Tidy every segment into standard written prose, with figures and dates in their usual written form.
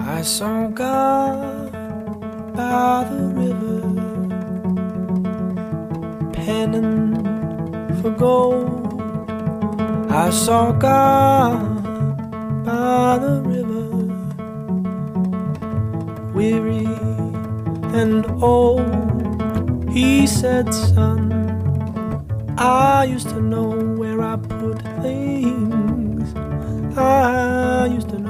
I saw God by the river, penning for gold. I saw God by the river, weary and old. He said, son, I used to know where I put things. I used to know.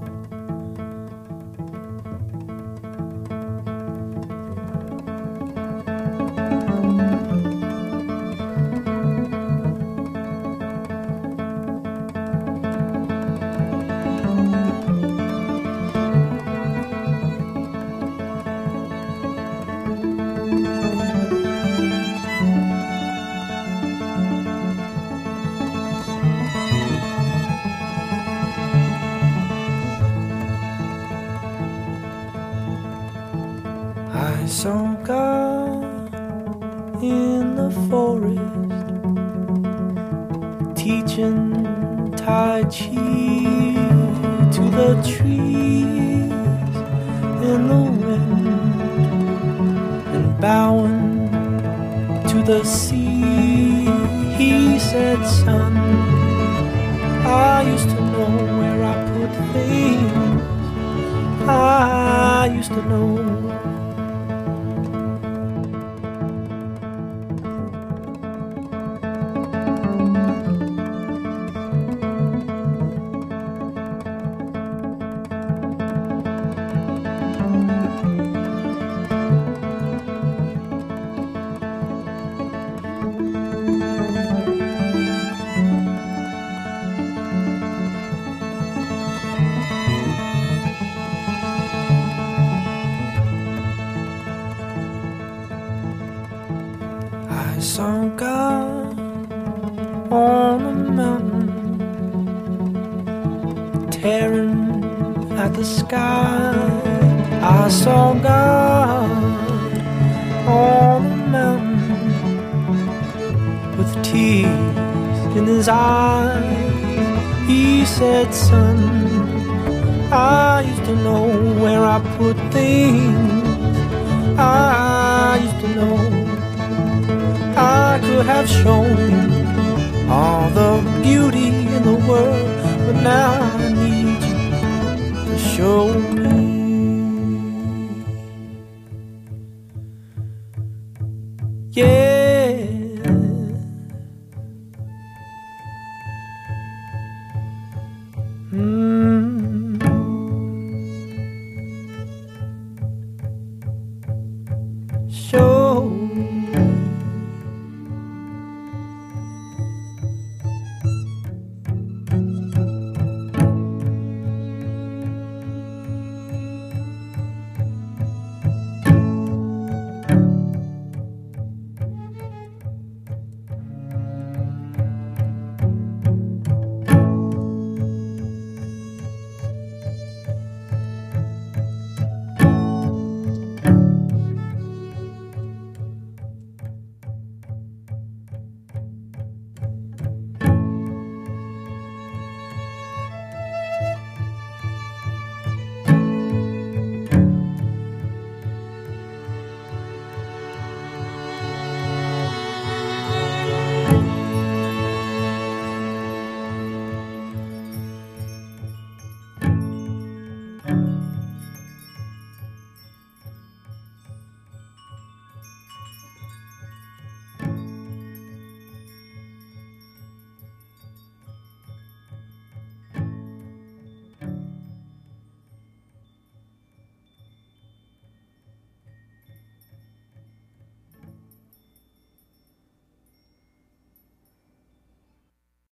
I saw God in the forest, teaching Tai Chi to the trees in the wind, and bowing to the sea. He said, son, I used to know where I put things. I used to know. I saw God on a mountain, tearing at the sky. I saw God on a mountain, with tears in his eyes. He said, son, I used to know where I put things. I used to know. I could have shown you all the beauty in the world, but now I need you to show me. Yeah. Mm.